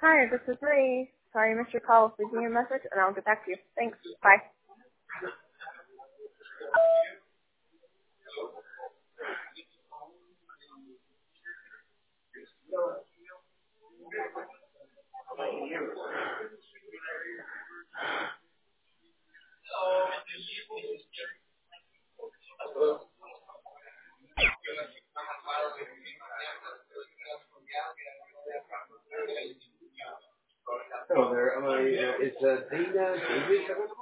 Hi, this is Marie. Sorry I missed your call. Leave me a message and I'll get back to you. Thanks. Bye. Hello there. Is Dina David?